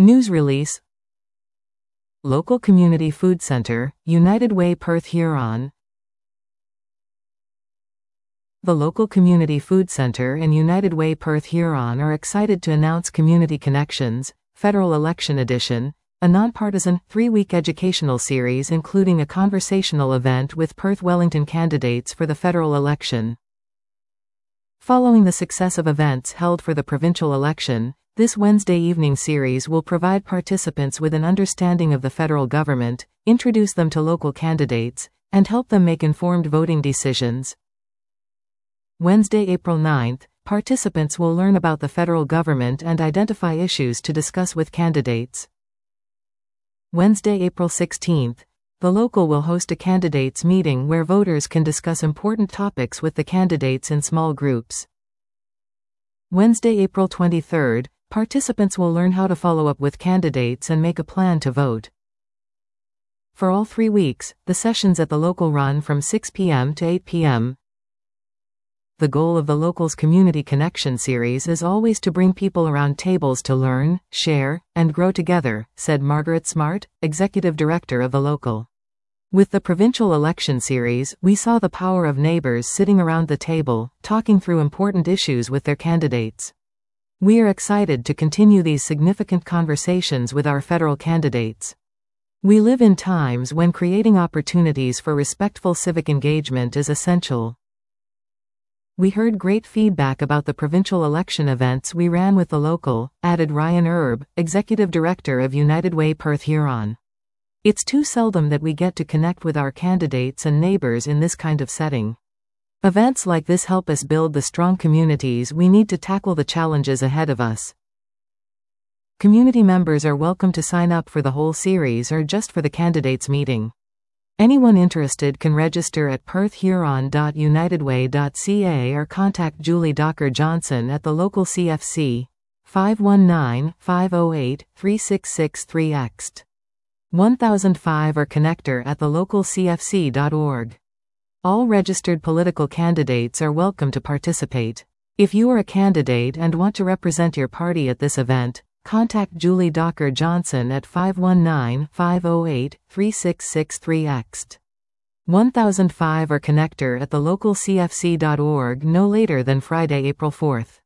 News release. Local Community Food Center, United Way, Perth, Huron. The Local Community Food Center and United Way, Perth, Huron are excited to announce Community Connections, Federal Election Edition, a nonpartisan, 3-week educational series including a conversational event with Perth Wellington candidates for the federal election. Following the success of events held for the provincial election, this Wednesday evening series will provide participants with an understanding of the federal government, introduce them to local candidates, and help them make informed voting decisions. Wednesday, April 9th, participants will learn about the federal government and identify issues to discuss with candidates. Wednesday, April 16th, the local will host a candidates meeting where voters can discuss important topics with the candidates in small groups. Wednesday, April 23rd, participants will learn how to follow up with candidates and make a plan to vote. For all 3 weeks, the sessions at the local run from 6 p.m. to 8 p.m. The goal of the local's Community Connection series is always to bring people around tables to learn, share, and grow together, said Margaret Smart, Executive Director of the local. With the provincial election series, we saw the power of neighbors sitting around the table, talking through important issues with their candidates. We are excited to continue these significant conversations with our federal candidates. We live in times when creating opportunities for respectful civic engagement is essential. We heard great feedback about the provincial election events we ran with the local, added Ryan Erb, Executive Director of United Way, Perth, Huron. It's too seldom that we get to connect with our candidates and neighbors in this kind of setting. Events like this help us build the strong communities we need to tackle the challenges ahead of us. Community members are welcome to sign up for the whole series or just for the candidates meeting. Anyone interested can register at perthhuron.unitedway.ca or contact Julie Docker Johnson at the local CFC, 519-508-3663X. 1005 or connector at the local cfc.org. All registered political candidates are welcome to participate. If you are a candidate and want to represent your party at this event, contact Julie Docker Johnson at 519-508-3663X. 1005 or connector at the local cfc.org no later than Friday, April 4th.